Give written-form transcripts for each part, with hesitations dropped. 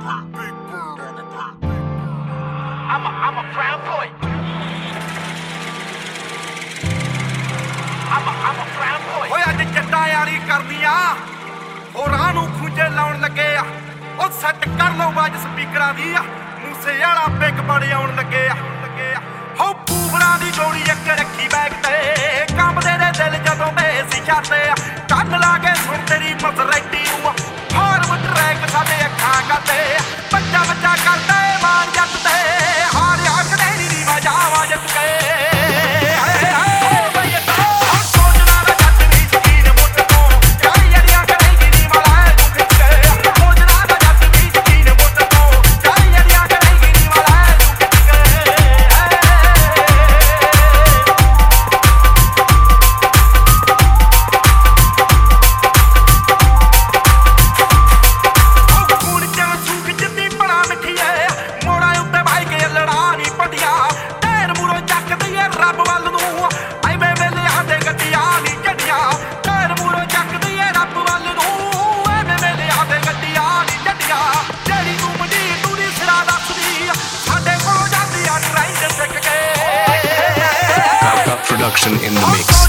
I'm a proud boy. I'm a proud boy. ਓਏ ਅੱਜ ਜੱਟਾਂ ਯਾਰੀ ਕਰਨੀਆਂ ਹੋਰਾਂ ਨੂੰ ਖੁੰਝੇ ਲਾਉਣ ਲੱਗੇ ਆ ਉਹ ਸੈੱਟ ਕਰ ਲਓ ਬਾਜ ਸਪੀਕਰਾਂ ਦੀ ਆ ਮੂਸੇ ਵਾਲਾ ਬਿਗ ਬੜੇ ਆਉਣ ਲੱਗੇ ਆ ਹੋ ਪੂਵਰਾਂ ਦੀ ਜੋੜੀ ਇੱਕ ਰੱਖੀ ਬੈਗ ਤੇ ਕੰਬਦੇ ਦੇ ਦਿਲ ਜਦੋਂ ਬੇਸੀ ਛਾਤੇ ਕੰਨ ਲਾ ਕੇ ਸੁਣ ਤੇਰੀ ਮਸਰੈਟੀ ਨੂੰ ਫਾਰਮ ਟਰੈਕ ਸਾਡੇ ਅੱਖਾਂ ਕਰਦੇ ਬੱਚਾ ਬੱਚਾ ਕਰਦੇ ਮਾਰ ਜੱਟ ਤੇ ਹਾਰ ਆਖਦੇ ਨੀ ਵਜਾਵਾ ਜੱਟ ਕੇ Production in the mix.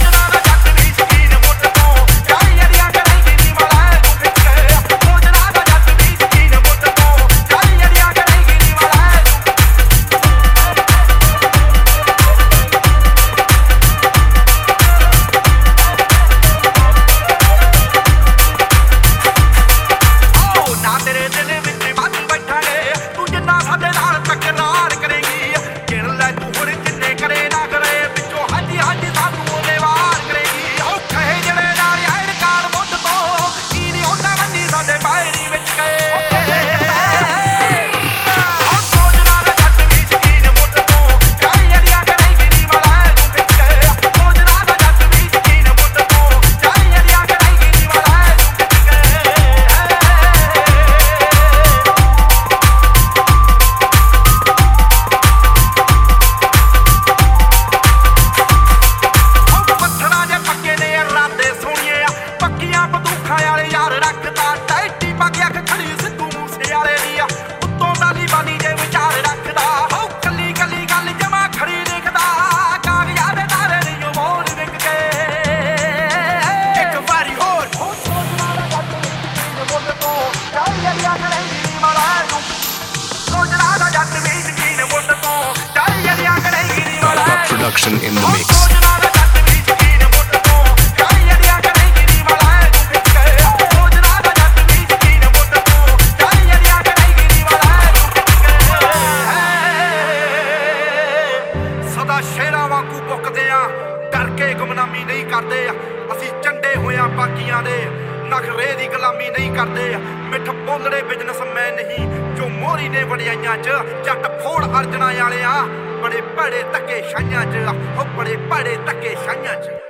Production in the mix. ਸਦਾ ਸ਼ੇਰਾਂ ਵਾਂਗੂ ਬੁੱਕਦੇ ਆ ਡਰ ਕੇ ਗੁਮਨਾਮੀ ਨਹੀਂ ਕਰਦੇ ਅਸੀਂ ਚੰਡੇ ਹੋਇਆਂ ਬਾਕੀਆਂ ਦੇ ਨਖਰੇ ਦੀ ਗੁਲਾਮੀ ਨਹੀਂ ਕਰਦੇ ਮਿੱਠ ਬੋਲੜੇ ਬਿਜ਼ਨਸਮੈਨ ਨਹੀਂ ਜੋ ਮੋਰੀ ਨੇ ਵੜਿਆਈਆਂ 'ਚ ਜੱਟ ਫੋੜ ਅਰਜਣਾ ਵਾਲਿਆ ਬੜੇ ਭੜੇ ਧੱਕੇ ਛਾਈਆਂ 'ਚ ਉਹ ਬੜੇ ਭੜੇ ਧੱਕੇ ਛਾਈਆਂ 'ਚ